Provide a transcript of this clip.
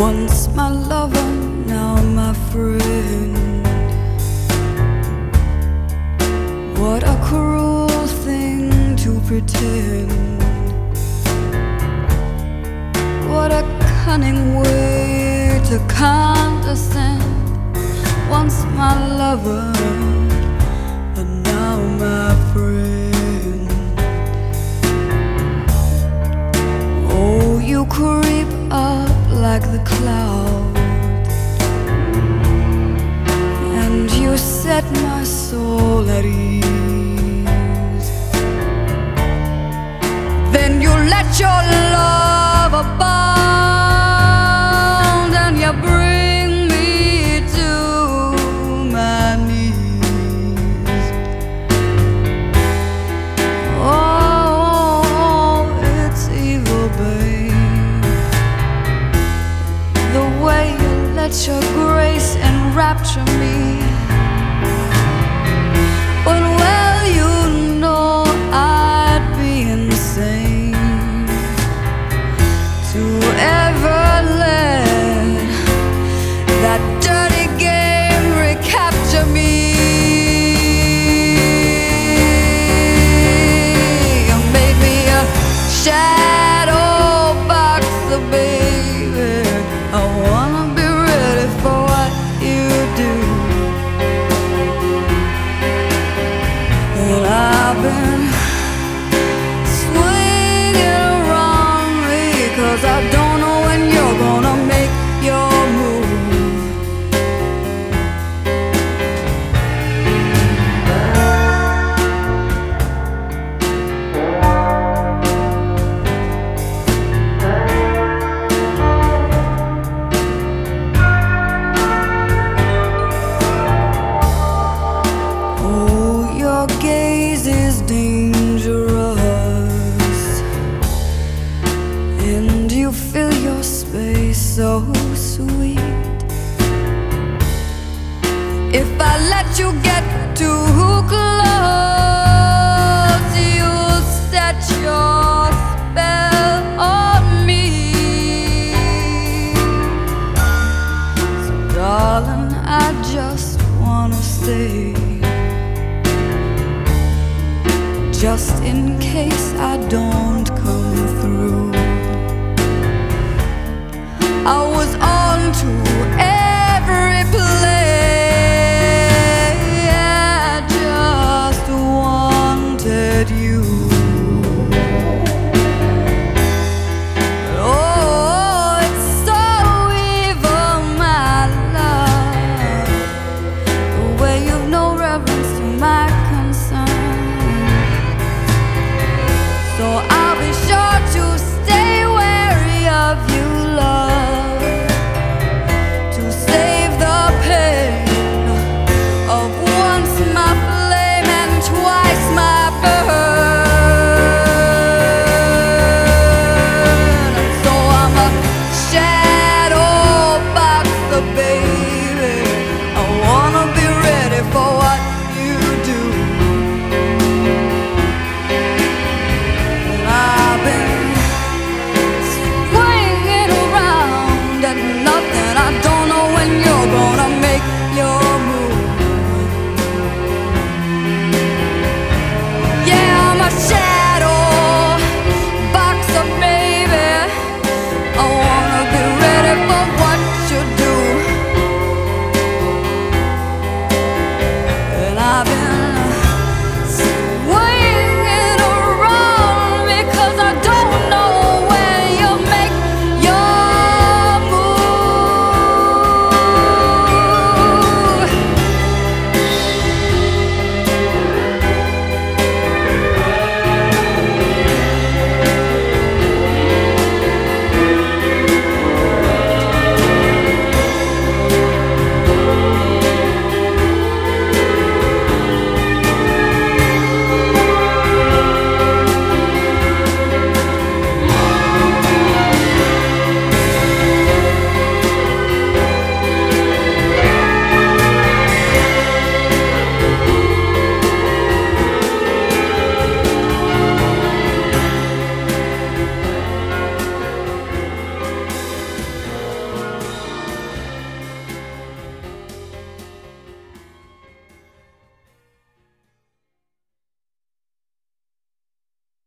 Once my lover, now my friend. What a cruel thing to pretend. What a cunning way to condescend. Once my lover, and now my friend. Oh, you creep up like the clouds, and you set my soul at ease. Then you let your love abound, and you bring me to my knees. Oh, it's evil, babe, the way you let your grace enrapture me. But well, you know I'd be insane to ever let that dirty game recapture me. You made me a shadow boxer, baby. I wanna be ready for what you do. And I've been swinging around me, 'cause I don't know when you're gonna make your move. Oh, your gaze is dangerous, and you fill your space so sweet. If I let you get too close, you'll set your spell on me. So darling, I just wanna stay, just in case I don't come through. I was on to every play, I just wanted you. Oh, it's so evil, my love, the way you've no reverence to my concern. So I'll be sure to stay wary of you, love, to save the pain of once my flame and twice my burn. So I'm a shadow boxer, baby.